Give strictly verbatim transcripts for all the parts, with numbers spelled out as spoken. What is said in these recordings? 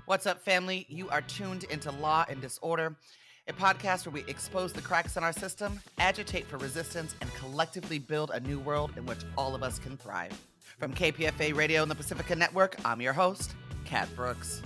What's up, family? You are tuned into Law and Disorder, a podcast where we expose the cracks in our system, agitate for resistance, and collectively build a new world in which all of us can thrive. From K P F A Radio and the Pacifica Network, I'm your host, Kat Brooks.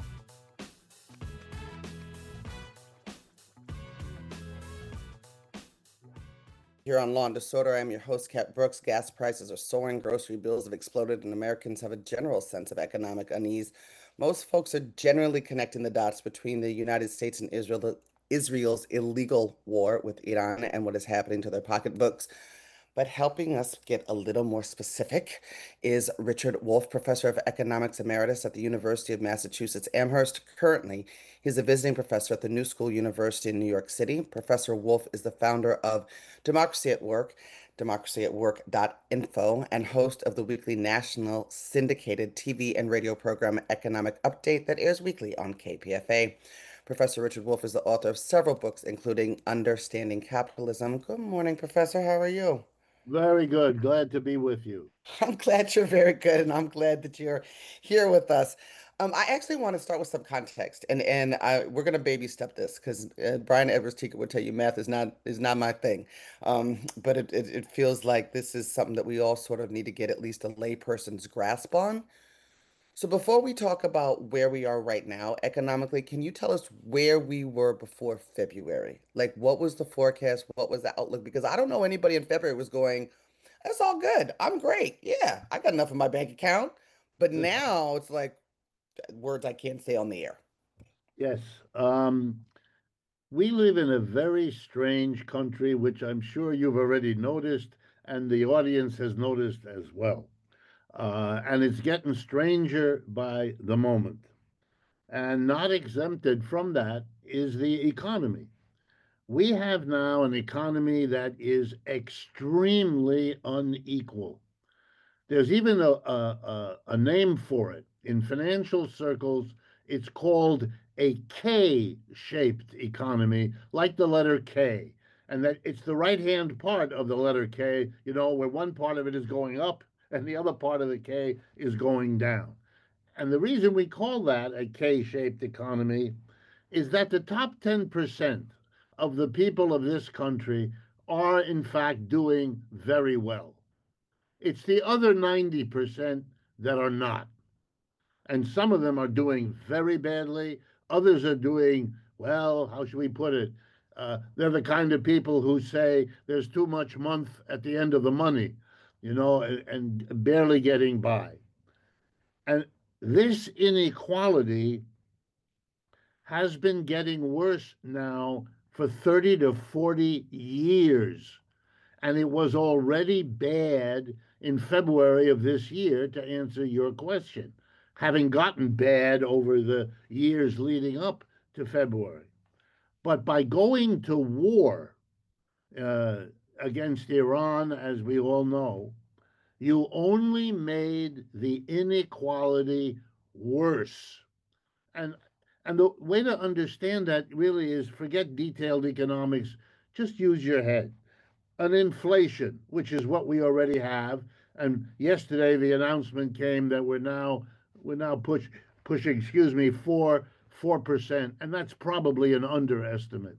Here on Law and Disorder, I'm your host, Kat Brooks. Gas prices are soaring, grocery bills have exploded, and Americans have a general sense of economic unease. Most folks are generally connecting the dots between the United States and Israel, Israel's illegal war with Iran and what is happening to their pocketbooks. But helping us get a little more specific is Richard Wolff, Professor of Economics Emeritus at the University of Massachusetts Amherst. Currently, he's a visiting professor at the New School University in New York City. Professor Wolff is the founder of Democracy at Work, democracy at work dot info, and host of the weekly national syndicated T V and radio program Economic Update that airs weekly on K P F A. Professor Richard Wolff is the author of several books, including Understanding Capitalism. Good morning, Professor. How are you? Very good. Glad to be with you. I'm glad you're very good, and I'm glad that you're here with us. Um, I actually want to start with some context, and and I, we're going to baby step this because uh, Brian Edwards Teacher would tell you math is not is not my thing, um, but it, it it feels like this is something that we all sort of need to get at least a layperson's grasp on. So before we talk about where we are right now economically, can you tell us where we were before February? Like, what was the forecast? What was the outlook? Because I don't know anybody in February was going, that's all good. I'm great. Yeah, I got enough in my bank account. But now it's like words I can't say on the air. Yes. Um, we live in a very strange country, which I'm sure you've already noticed, and the audience has noticed as well. Uh, and it's getting stranger by the moment. And not exempted from that is the economy. We have now an economy that is extremely unequal. There's even a, a, a, a name for it. In financial circles, it's called a K shaped economy, like the letter K. And that it's the right hand part of the letter K, you know, where one part of it is going up and the other part of the K is going down. And the reason we call that a K shaped economy is that the top ten percent of the people of this country are, in fact, doing very well. It's the other ninety percent that are not. And some of them are doing very badly. Others are doing, well, how should we put it? Uh, they're the kind of people who say there's too much month at the end of the money, you know, and, and barely getting by. And this inequality has been getting worse now for thirty to forty years. And it was already bad in February of this year, to answer your question, having gotten bad over the years leading up to February. But by going to war uh, against Iran, as we all know, you only made the inequality worse. And and the way to understand that really is forget detailed economics, just use your head. An inflation, which is what we already have. And yesterday the announcement came that we're now we're now push, pushing, excuse me, for four percent, and that's probably an underestimate.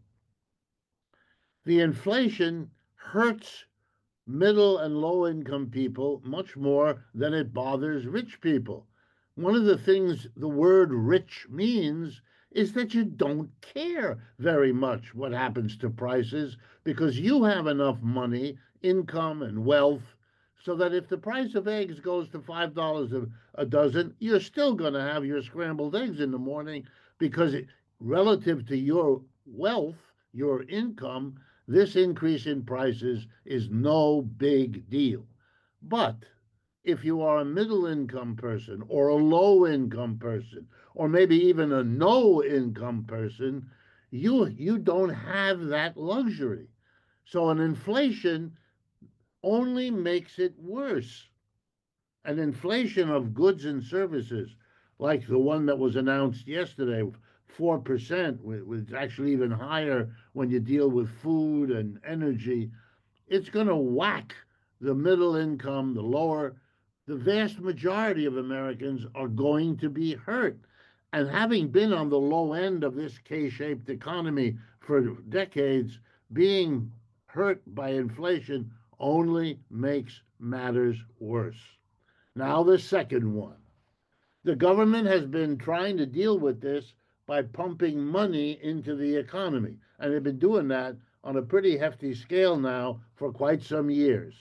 The inflation hurts middle and low income people much more than it bothers rich people. One of the things the word rich means is that you don't care very much what happens to prices because you have enough money, income, and wealth so that if the price of eggs goes to five dollars a, a dozen, you're still going to have your scrambled eggs in the morning because it, relative to your wealth, your income, this increase in prices is no big deal. But if you are a middle income person or a low income person or maybe even a no income person, you you don't have that luxury. So an inflation only makes it worse. An inflation of goods and services like the one that was announced yesterday, four percent, which is actually even higher when you deal with food and energy, it's going to whack the middle income, the lower. The vast majority of Americans are going to be hurt. And having been on the low end of this K-shaped economy for decades, being hurt by inflation only makes matters worse. Now, the second one. The government has been trying to deal with this by pumping money into the economy, and they've been doing that on a pretty hefty scale now for quite some years.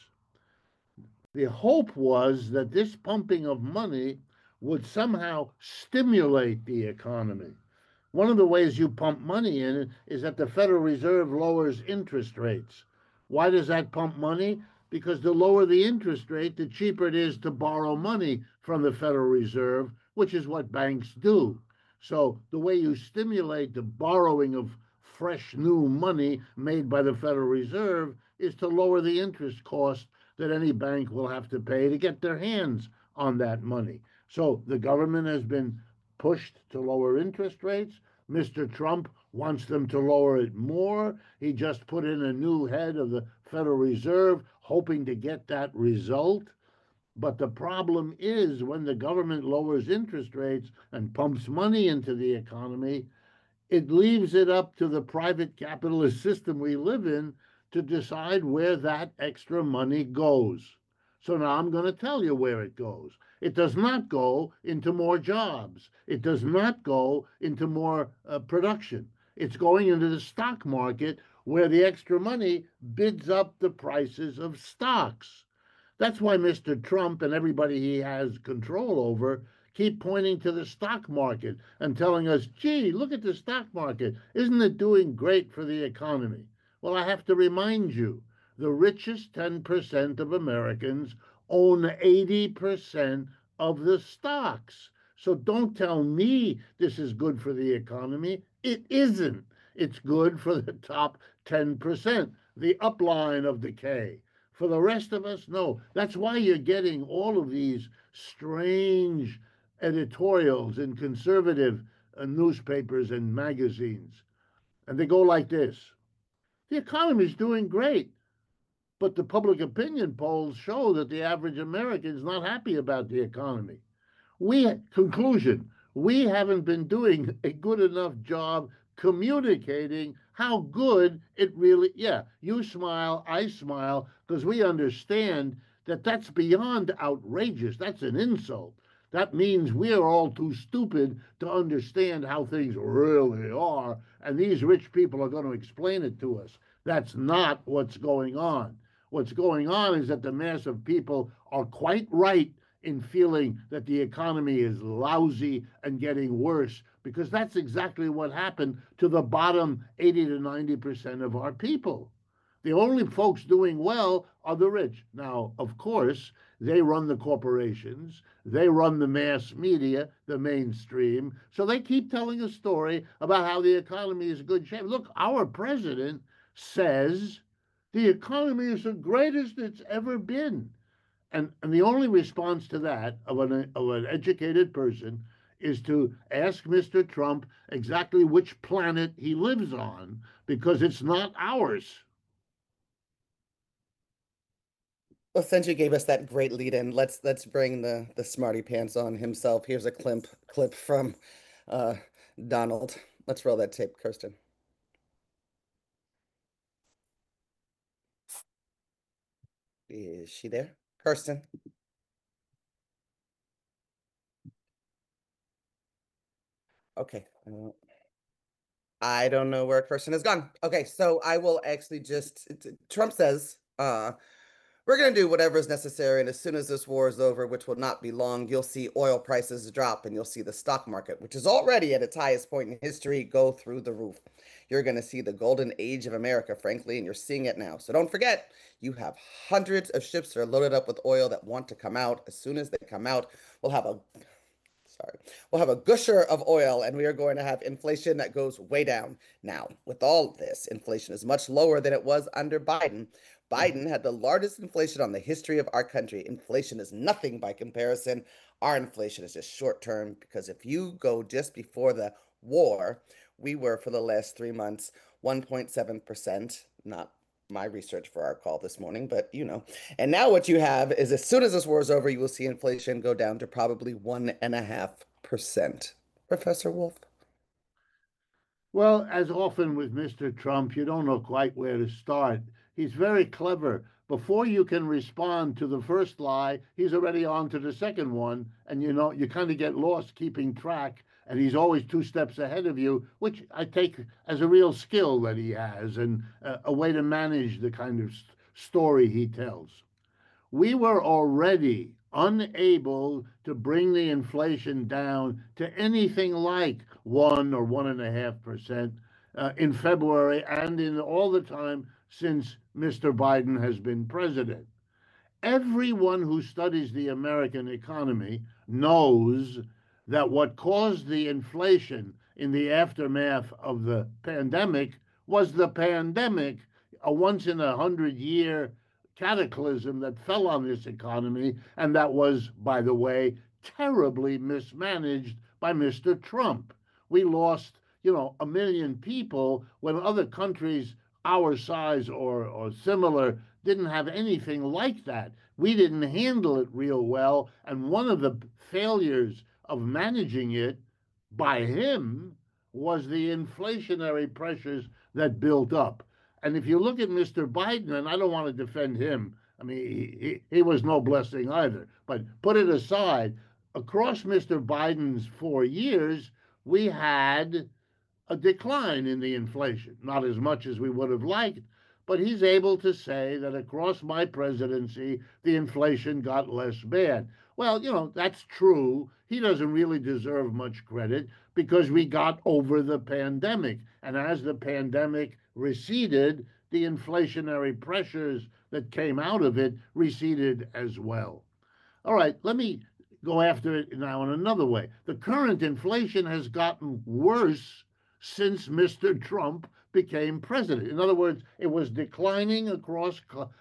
The hope was that this pumping of money would somehow stimulate the economy. One of the ways you pump money in is that the Federal Reserve lowers interest rates. Why does that pump money? Because the lower the interest rate, the cheaper it is to borrow money from the Federal Reserve, which is what banks do. So the way you stimulate the borrowing of fresh new money made by the Federal Reserve is to lower the interest cost that any bank will have to pay to get their hands on that money. So the government has been pushed to lower interest rates. Mister Trump wants them to lower it more. He just put in a new head of the Federal Reserve, hoping to get that result. But the problem is when the government lowers interest rates and pumps money into the economy, it leaves it up to the private capitalist system we live in to decide where that extra money goes. So now I'm going to tell you where it goes. It does not go into more jobs. It does not go into more uh, production. It's going into the stock market where the extra money bids up the prices of stocks. That's why Mister Trump and everybody he has control over keep pointing to the stock market and telling us, gee, look at the stock market. Isn't it doing great for the economy? Well, I have to remind you, the richest ten percent of Americans own eighty percent of the stocks. So don't tell me this is good for the economy. It isn't. It's good for the top ten percent, the upline of the K. For the rest of us, no. That's why you're getting all of these strange editorials in conservative uh, newspapers and magazines. And they go like this. The economy is doing great, but the public opinion polls show that the average American is not happy about the economy. We, conclusion, we haven't been doing a good enough job communicating how good it really, yeah, you smile, I smile, because we understand that that's beyond outrageous. That's an insult. That means we are all too stupid to understand how things really are, and these rich people are going to explain it to us. That's not what's going on. What's going on is that the mass of people are quite right in feeling that the economy is lousy and getting worse, because that's exactly what happened to the bottom eighty to ninety percent of our people. The only folks doing well are the rich. Now, of course, they run the corporations, they run the mass media, the mainstream, so they keep telling a story about how the economy is in good shape. Look, our president says the economy is the greatest it's ever been. And, and the only response to that of an, of an educated person is to ask Mister Trump exactly which planet he lives on, because it's not ours. Well, since you gave us that great lead in, let's let's bring the the smarty pants on himself. Here's a clip clip from uh, Donald. Let's roll that tape, Kirsten. Is she there, Kirsten? Okay. Uh, I don't know where Kirsten has gone. Okay, so I will actually just Trump says uh we're going to do whatever is necessary. And as soon as this war is over, which will not be long, you'll see oil prices drop and you'll see the stock market, which is already at its highest point in history, go through the roof. You're going to see the golden age of America, frankly, and you're seeing it now. So don't forget, you have hundreds of ships that are loaded up with oil that want to come out. As soon as they come out, we'll have a Sorry. We'll have a gusher of oil and we are going to have inflation that goes way down. Now, with all this, inflation is much lower than it was under Biden. Biden had the largest inflation on the history of our country. Inflation is nothing by comparison. Our inflation is just short term, because if you go just before the war, we were for the last three months one point seven percent, not my research for our call this morning, but you know. And now what you have is as soon as this war is over, you will see inflation go down to probably one and a half percent. Professor Wolf? Well, as often with Mister Trump, you don't know quite where to start. He's very clever. Before you can respond to the first lie, he's already on to the second one, and you know you kind of get lost keeping track. And he's always two steps ahead of you, which I take as a real skill that he has and uh, a way to manage the kind of st- story he tells. We were already unable to bring the inflation down to anything like one or one and a half percent uh, in February and in all the time since Mister Biden has been president. Everyone who studies the American economy knows that what caused the inflation in the aftermath of the pandemic was the pandemic, a once in a hundred year cataclysm that fell on this economy, and that was, by the way, terribly mismanaged by Mister Trump. We lost, you know, a million people when other countries our size or, or similar didn't have anything like that. We didn't handle it real well. And one of the failures of managing it by him was the inflationary pressures that built up. And if you look at Mister Biden, and I don't want to defend him, I mean, he, he, he was no blessing either, but put it aside, across Mister Biden's four years, we had a decline in the inflation, not as much as we would have liked, but he's able to say that across my presidency, the inflation got less bad. Well, you know, that's true. He doesn't really deserve much credit because we got over the pandemic. And as the pandemic receded, the inflationary pressures that came out of it receded as well. All right, let me go after it now in another way. The current inflation has gotten worse since Mister Trump became president. In other words, it was declining across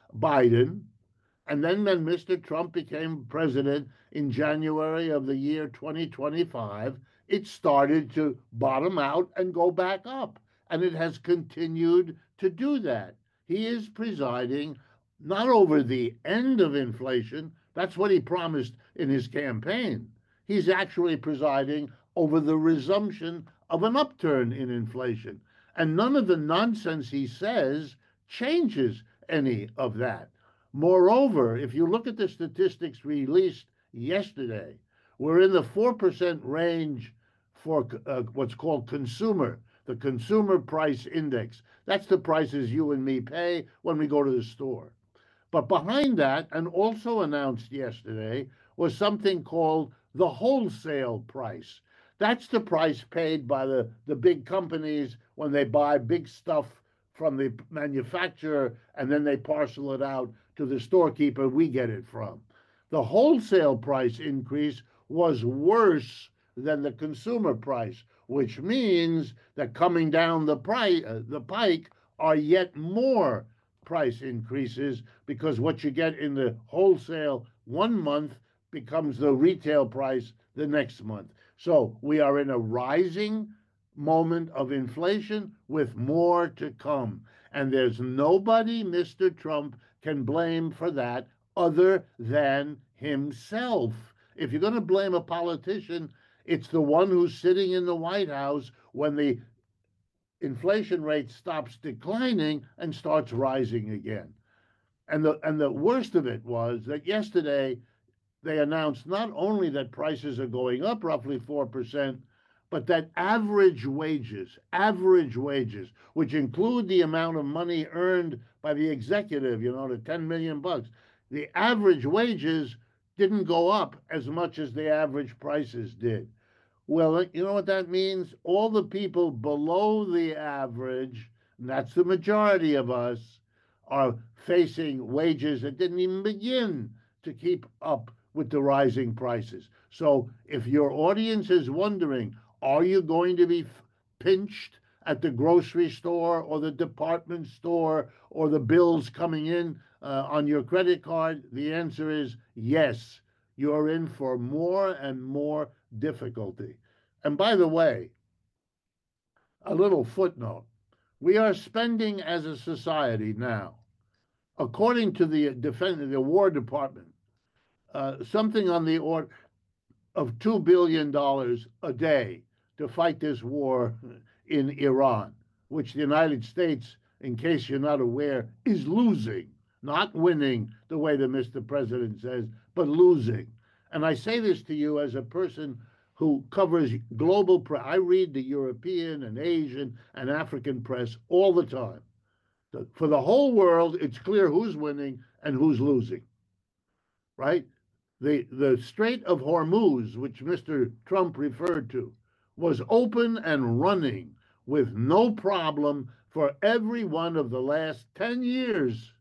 Biden. And then when Mister Trump became president in January of the year twenty twenty-five, it started to bottom out and go back up. And it has continued to do that. He is presiding not over the end of inflation. That's what he promised in his campaign. He's actually presiding over the resumption of an upturn in inflation. And none of the nonsense he says changes any of that. Moreover, if you look at the statistics released yesterday, we're in the four percent range for uh, what's called consumer, the consumer price index. That's the prices you and me pay when we go to the store. But behind that, and also announced yesterday, was something called the wholesale price. That's the price paid by the, the big companies when they buy big stuff from the manufacturer and then they parcel it out to the storekeeper we get it from. The wholesale price increase was worse than the consumer price, which means that coming down the, price, uh, the pike are yet more price increases because what you get in the wholesale one month becomes the retail price the next month. So we are in a rising moment of inflation with more to come. And there's nobody Mister Trump can blame for that other than himself. If you're going to blame a politician, it's the one who's sitting in the White House when the inflation rate stops declining and starts rising again. And the and the worst of it was that yesterday they announced not only that prices are going up roughly four percent, but that average wages, average wages, which include the amount of money earned by the executive, you know, the ten million bucks, the average wages didn't go up as much as the average prices did. Well, you know what that means? All the people below the average, and that's the majority of us, are facing wages that didn't even begin to keep up with the rising prices. So if your audience is wondering, are you going to be pinched at the grocery store or the department store or the bills coming in uh, on your credit card? The answer is yes. You're in for more and more difficulty. And by the way, a little footnote. We are spending as a society now, according to the defense, the War Department, uh, something on the order of two billion dollars a day to fight this war in Iran, which the United States, in case you're not aware, is losing, not winning the way the Mister President says, but losing. And I say this to you as a person who covers global press. I read the European and Asian and African press all the time. For the whole world, it's clear who's winning and who's losing, right? The, the Strait of Hormuz, which Mister Trump referred to, was open and running with no problem for every one of the last ten years.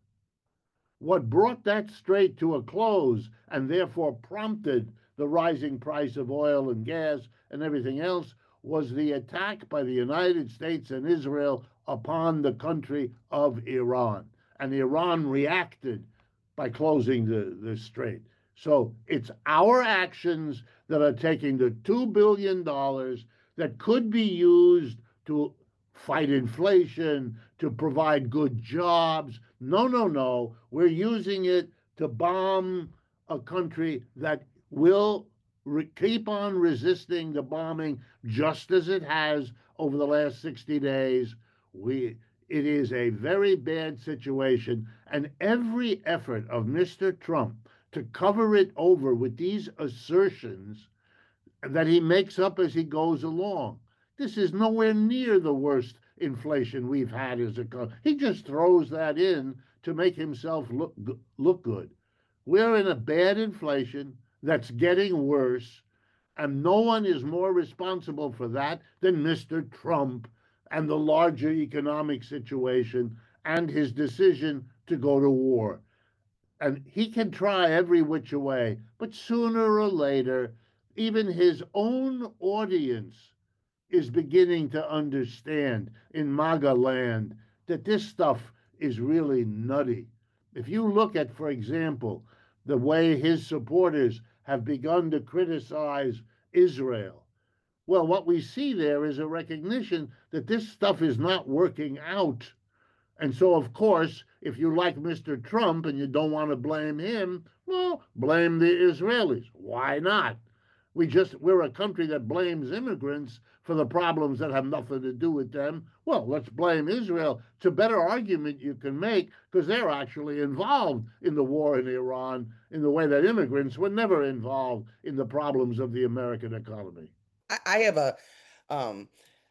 What brought that strait to a close and therefore prompted the rising price of oil and gas and everything else was the attack by the United States and Israel upon the country of Iran. And Iran reacted by closing the, the strait. So it's our actions that are taking the two billion dollars that could be used to fight inflation, to provide good jobs. No, no, no. We're using it to bomb a country that will re- keep on resisting the bombing just as it has over the last sixty days. We, it is a very bad situation, and every effort of Mister Trump to cover it over with these assertions that he makes up as he goes along. This is nowhere near the worst inflation we've had as a country. He just throws that in to make himself look look good. We're in a bad inflation that's getting worse, and no one is more responsible for that than Mister Trump and the larger economic situation and his decision to go to war. And he can try every which way, but sooner or later, even his own audience is beginning to understand in MAGA land that this stuff is really nutty. If you look at, for example, the way his supporters have begun to criticize Israel, well, what we see there is a recognition that this stuff is not working out. And so, of course, if you like Mister Trump and you don't want to blame him, well, blame the Israelis. Why not? We just, we're a country that blames immigrants for the problems that have nothing to do with them. Well, let's blame Israel. It's a better argument you can make because they're actually involved in the war in Iran in the way that immigrants were never involved in the problems of the American economy. I, I have a um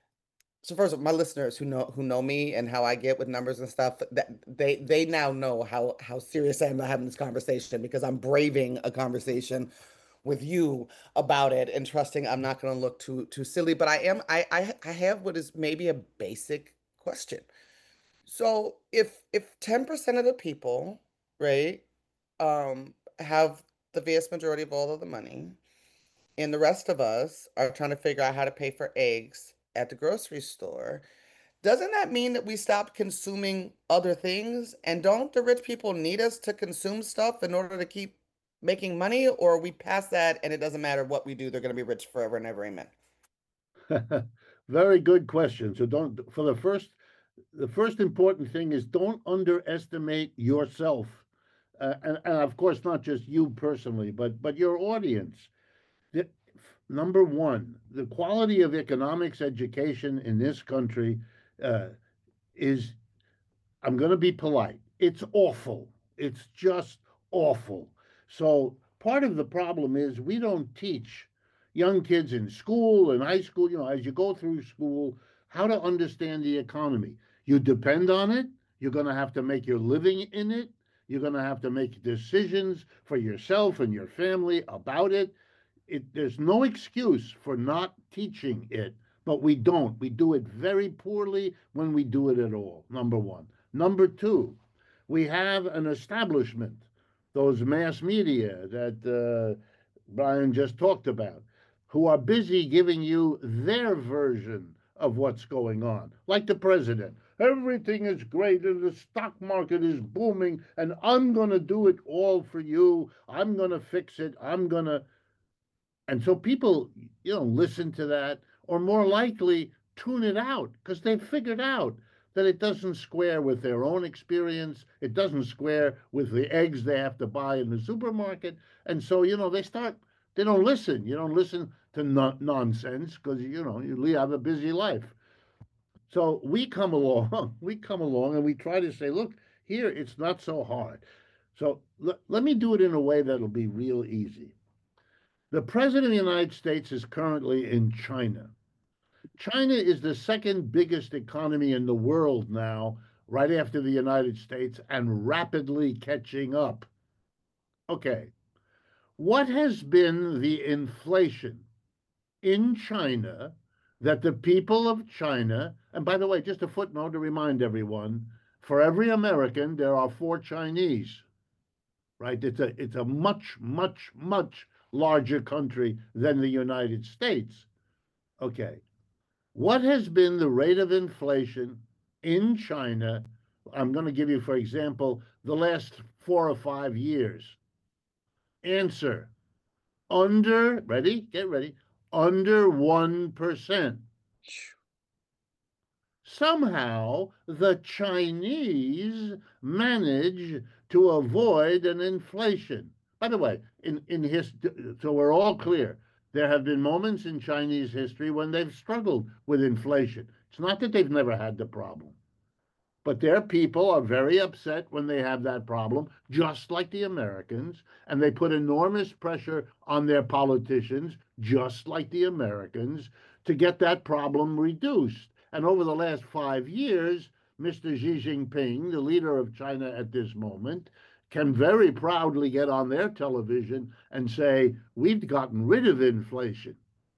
so first of all, my listeners who know who know me and how I get with numbers and stuff, that they they now know how how serious I am about having this conversation because I'm braving a conversation with you about it and trusting I'm not going to look too too silly. But I am I, I I have what is maybe a basic question. So if if ten percent of the people, right, um, have the vast majority of all of the money, and the rest of us are trying to figure out how to pay for eggs at the grocery store, doesn't that mean that we stop consuming other things? And don't the rich people need us to consume stuff in order to keep making money? Or are we past that and it doesn't matter what we do, they're going to be rich forever and ever? Amen. Very good question. So don't, for the first, the first important thing is don't underestimate yourself. Uh, and, and of course, not just you personally, but, but your audience. The, number one, the quality of economics education in this country uh, is, I'm going to be polite, it's awful. It's just awful. So part of the problem is we don't teach young kids in school and high school, you know, as you go through school, how to understand the economy. You depend on it. You're going to have to make your living in it. You're going to have to make decisions for yourself and your family about it. It, there's no excuse for not teaching it, but we don't. We do it very poorly when we do it at all, number one. Number two, we have an establishment, those mass media that uh, Brian just talked about, who are busy giving you their version of what's going on, like the president. Everything is great and the stock market is booming and I'm going to do it all for you. I'm going to fix it. I'm going to... And so people, you know, listen to that or more likely tune it out because they've figured out that it doesn't square with their own experience. It doesn't square with the eggs they have to buy in the supermarket. And so, you know, they start, they don't listen. You don't listen. to no nonsense because, you know, you have a busy life. So we come along, we come along and we try to say, look, here it's not so hard. So let me do it in a way that'll be real easy. The president of the United States is currently in China. China is the second biggest economy in the world now, right after the United States, and rapidly catching up. Okay, what has been the inflation in China that the people of China, and by the way, just a footnote to remind everyone, for every American, there are four Chinese, right? It's a, it's a much, much, much larger country than the United States. Okay. What has been the rate of inflation in China? I'm going to give you, for example, the last four or five years. Answer, under, ready, get ready, under one percent. Somehow the Chinese manage to avoid an inflation. By the way, in, in his, so we're all clear, there have been moments in Chinese history when they've struggled with inflation. It's not that they've never had the problem, but their people are very upset when they have that problem, just like the Americans, and they put enormous pressure on their politicians, just like the Americans, to get that problem reduced. And over the last five years, Mister Xi Jinping, the leader of China at this moment, can very proudly get on their television and say, we've gotten rid of inflation.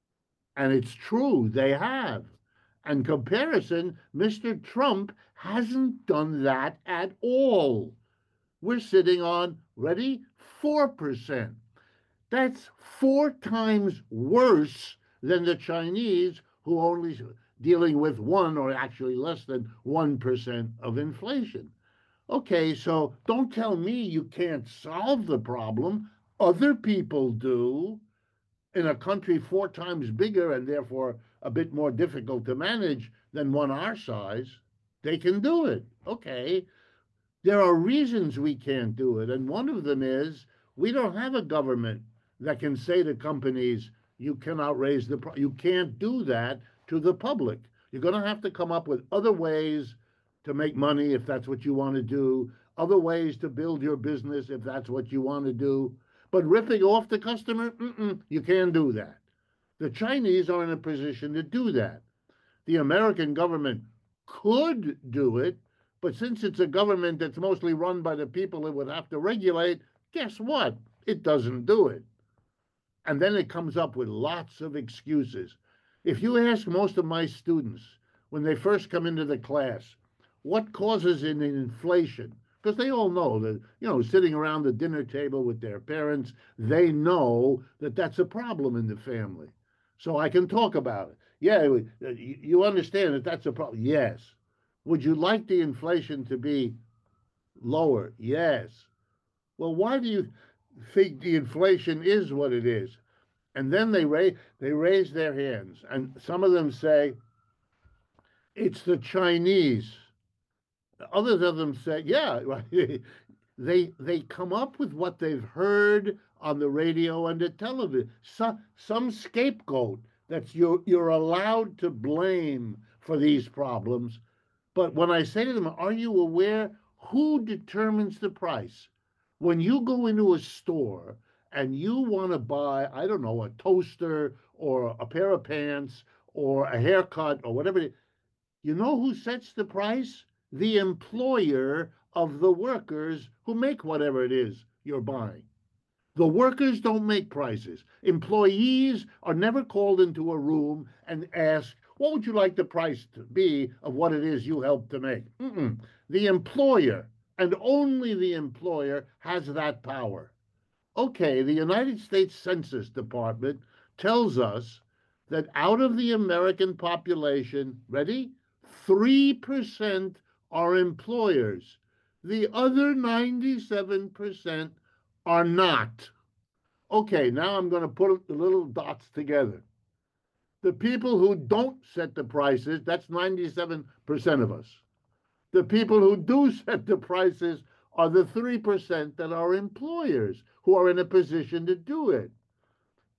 And it's true, they have. In comparison, Mister Trump hasn't done that at all. We're sitting on, ready, four percent. That's four times worse than the Chinese, who only dealing with one or actually less than one percent of inflation. Okay, so don't tell me you can't solve the problem. Other people do in a country four times bigger and therefore a bit more difficult to manage than one our size. They can do it. Okay. There are reasons we can't do it. And one of them is we don't have a government that can say to companies, you cannot raise the price. You can't do that to the public. You're going to have to come up with other ways to make money if that's what you want to do, other ways to build your business if that's what you want to do. But ripping off the customer, mm-mm, you can't do that. The Chinese are in a position to do that. The American government could do it, but since it's a government that's mostly run by the people it would have to regulate, guess what? It doesn't do it. And then it comes up with lots of excuses. If you ask most of my students when they first come into the class, what causes an inflation? Because they all know that, you know, sitting around the dinner table with their parents, they know that that's a problem in the family. So I can talk about it. Yeah, you understand that that's a problem. Yes. Would you like the inflation to be lower? Yes. Well, why do you think the inflation is what it is? And then they raise, they raise their hands. And some of them say, it's the Chinese. Others of them say, yeah, they they come up with what they've heard on the radio and the television. So, some scapegoat that you're, you're allowed to blame for these problems. But when I say to them, are you aware who determines the price? When you go into a store and you want to buy, I don't know, a toaster or a pair of pants or a haircut or whatever, you know who sets the price? The employer of the workers who make whatever it is you're buying. The workers don't make prices. Employees are never called into a room and asked, what would you like the price to be of what it is you helped to make? Mm-mm. The employer, and only the employer, has that power. Okay, the United States Census Department tells us that out of the American population, ready? three percent are employers. The other ninety-seven percent are not. Okay, now I'm going to put the little dots together. The people who don't set the prices, that's ninety-seven percent of us. The people who do set the prices are the three percent that are employers who are in a position to do it.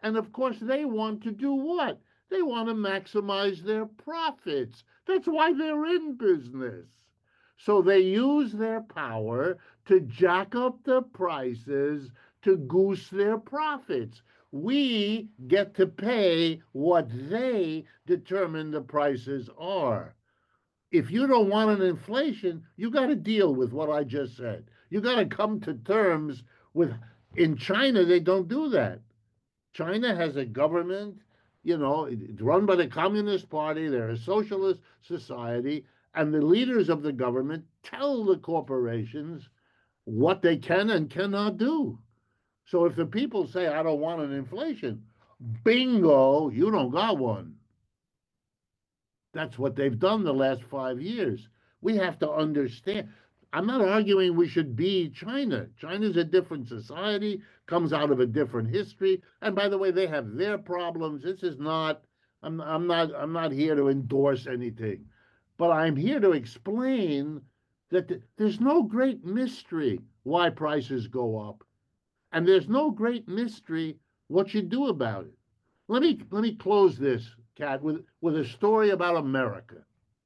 And of course, they want to do what? They want to maximize their profits. That's why they're in business. So they use their power to jack up the prices to goose their profits. We get to pay what they determine the prices are. If you don't want an inflation, you got to deal with what I just said. You got to come to terms with. In China, they don't do that. China has a government, you know, it's run by the Communist Party. They're a socialist society, and the leaders of the government tell the corporations what they can and cannot do. So if the people say, I don't want an inflation, bingo, you don't got one. That's what they've done the last five years. We have to understand. I'm not arguing we should be China. China's a different society, comes out of a different history. And by the way, they have their problems. This is not, I'm, I'm not, I'm not here to endorse anything, but I'm here to explain that th- there's no great mystery why prices go up. And there's no great mystery what you do about it. Let me let me close this, Kat, with, with a story about America.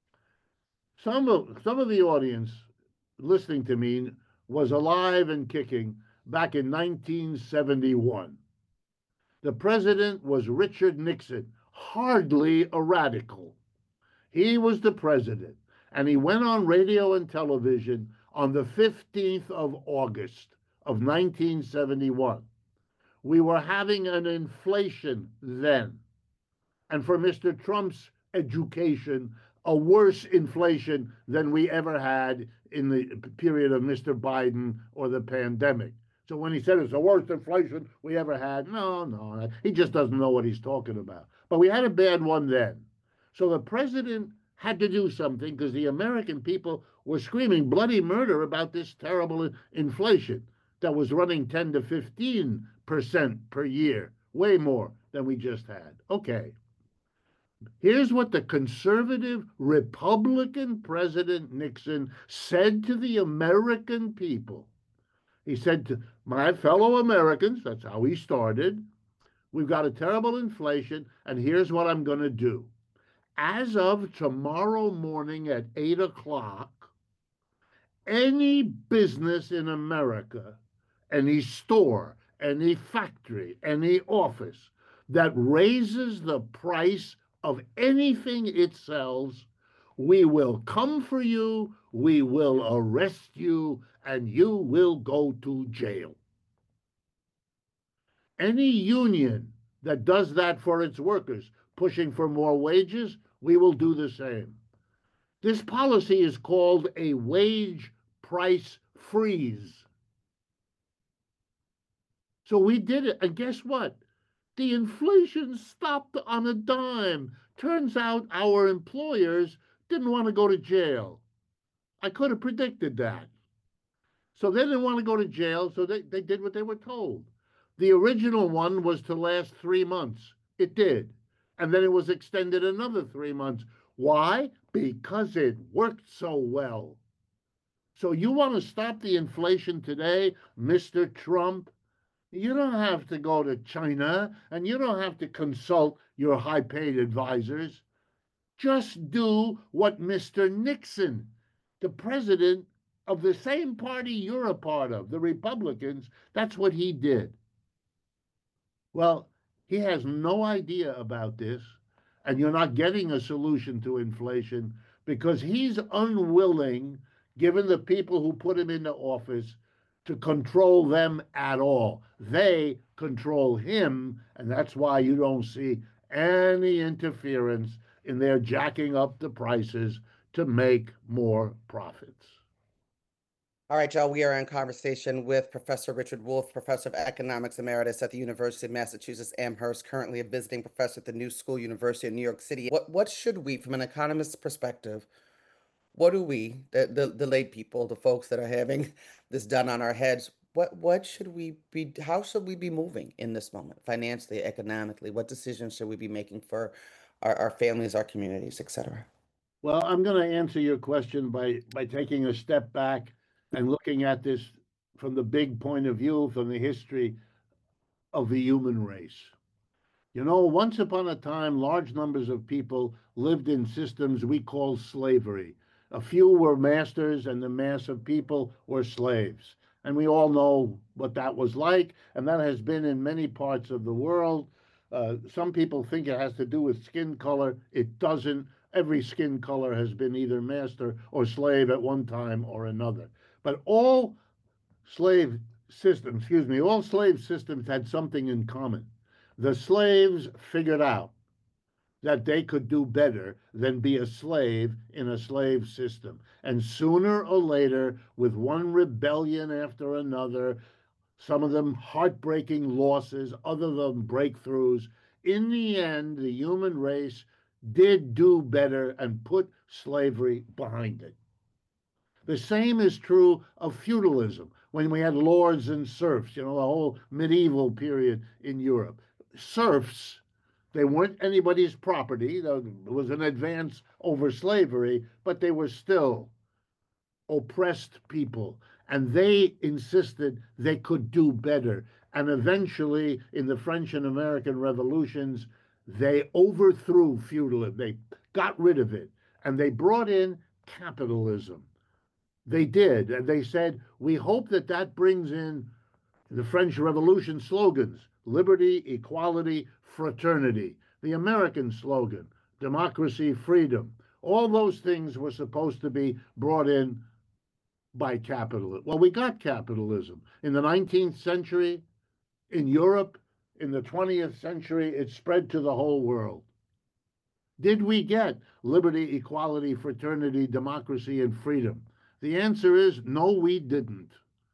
Some of some of the audience listening to me was alive and kicking back in nineteen seventy-one. The president was Richard Nixon, hardly a radical. He was the president, and he went on radio and television on the fifteenth of August of nineteen seventy-one. We were having an inflation then. And for Mister Trump's education, a worse inflation than we ever had in the period of Mister Biden or the pandemic. So when he said it's the worst inflation we ever had, no, no, he just doesn't know what he's talking about. But we had a bad one then. So the president had to do something because the American people were screaming bloody murder about this terrible inflation that was running ten to fifteen percent per year, way more than we just had. Okay. Here's what the conservative Republican President Nixon said to the American people. He said to my fellow Americans, that's how he started, we've got a terrible inflation, and here's what I'm going to do. As of tomorrow morning at eight o'clock, any business in America, any store, any factory, any office that raises the price of anything it sells, we will come for you, we will arrest you, and you will go to jail. Any union that does that for its workers, pushing for more wages, we will do the same. This policy is called a wage price freeze. So we did it, and guess what? The inflation stopped on a dime. Turns out our employers didn't want to go to jail. I could have predicted that. So they didn't want to go to jail, so they, they did what they were told. The original one was to last three months. It did. And then it was extended another three months. Why? Because it worked so well. So you want to stop the inflation today, Mister Trump? You don't have to go to China, and you don't have to consult your high-paid advisors. Just do what Mister Nixon, the president of the same party you're a part of, the Republicans, that's what he did. Well, he has no idea about this, and you're not getting a solution to inflation because he's unwilling, given the people who put him into office, to control them at all. They control him, and that's why you don't see any interference in their jacking up the prices to make more profits. All right, y'all, we are in conversation with Professor Richard Wolff, Professor of Economics Emeritus at the University of Massachusetts Amherst, currently a visiting professor at the New School University of New York City. What, what should we, from an economist's perspective, what do we, the, the, the lay people, the folks that are having this done on our heads, what, what should we be, how should we be moving in this moment, financially, economically? What decisions should we be making for our, our families, our communities, et cetera? Well, I'm going to answer your question by, by taking a step back and looking at this from the big point of view, from the history of the human race. You know, once upon a time, large numbers of people lived in systems we call slavery. A few were masters, and the mass of people were slaves. And we all know what that was like, and that has been in many parts of the world. Uh, some people think it has to do with skin color. It doesn't. Every skin color has been either master or slave at one time or another. But all slave systems, excuse me, all slave systems had something in common. The slaves figured out that they could do better than be a slave in a slave system. And sooner or later, with one rebellion after another, some of them heartbreaking losses, other of them breakthroughs, in the end, the human race did do better and put slavery behind it. The same is true of feudalism, when we had lords and serfs, you know, the whole medieval period in Europe. Serfs, they weren't anybody's property. There was an advance over slavery, but they were still oppressed people. And they insisted they could do better. And eventually, in the French and American revolutions, they overthrew feudalism. They got rid of it. And they brought in capitalism. They did. And they said, we hope that that brings in the French Revolution slogans: liberty, equality, fraternity. The American slogan, democracy, freedom. All those things were supposed to be brought in by capitalism. Well, we got capitalism. In the nineteenth century, in Europe, in the twentieth century, it spread to the whole world. Did we get liberty, equality, fraternity, democracy, and freedom? The answer is no, we didn't.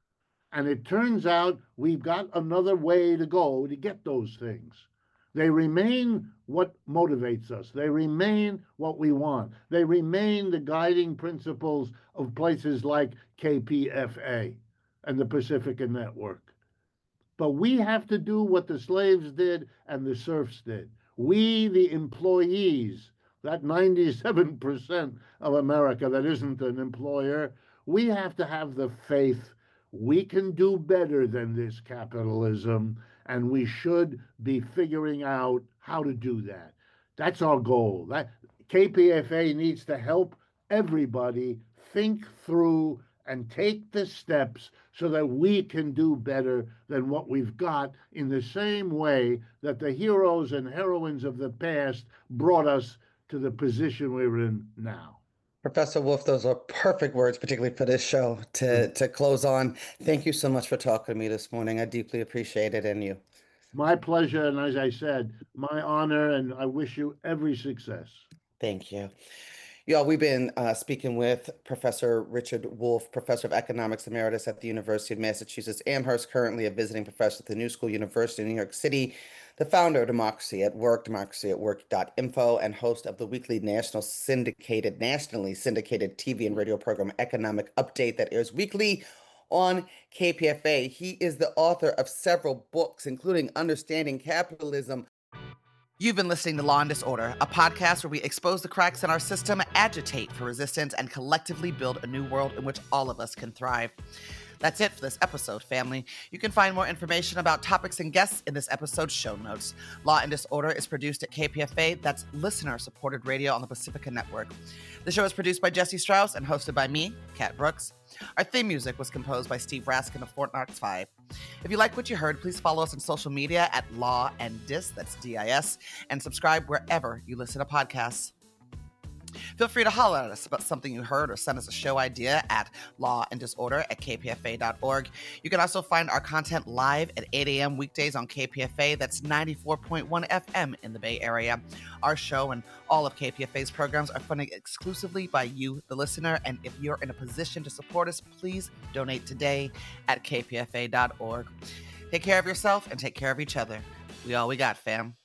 And it turns out we've got another way to go to get those things. They remain what motivates us. They remain what we want. They remain the guiding principles of places like K P F A and the Pacifica Network. But we have to do what the slaves did and the serfs did. We, the employees, that ninety-seven percent of America that isn't an employer, we have to have the faith we can do better than this capitalism, and we should be figuring out how to do that. That's our goal. That K P F A needs to help everybody think through and take the steps so that we can do better than what we've got, in the same way that the heroes and heroines of the past brought us to the position we're in now. Professor Wolff, those are perfect words, particularly for this show, to, to close on. Thank you so much for talking to me this morning. I deeply appreciate it, and you. My pleasure, and as I said, my honor, and I wish you every success. Thank you. Y'all, we've been uh, speaking with Professor Richard Wolff, Professor of Economics Emeritus at the University of Massachusetts Amherst, currently a visiting professor at the New School University in New York City, the founder of Democracy at Work, democracy at work dot info, and host of the weekly national syndicated, nationally syndicated T V and radio program Economic Update that airs weekly on K P F A. He is the author of several books, including Understanding Capitalism. You've been listening to Law and Disorder, a podcast where we expose the cracks in our system, agitate for resistance, and collectively build a new world in which all of us can thrive. That's it for this episode, family. You can find more information about topics and guests in this episode's show notes. Law and Disorder is produced at K P F A, that's listener-supported radio on the Pacifica Network. The show is produced by Jesse Strauss and hosted by me, Kat Brooks. Our theme music was composed by Steve Raskin of Fort Knox five. If you like what you heard, please follow us on social media at Law and Dis, that's D I S, and subscribe wherever you listen to podcasts. Feel free to holler at us about something you heard or send us a show idea at law and disorder at k p f a dot org. You can also find our content live at eight a.m. weekdays on K P F A. That's ninety-four point one F M in the Bay Area. Our show and all of K P F A's programs are funded exclusively by you, the listener. And if you're in a position to support us, please donate today at k p f a dot org. Take care of yourself and take care of each other. We all we got, fam.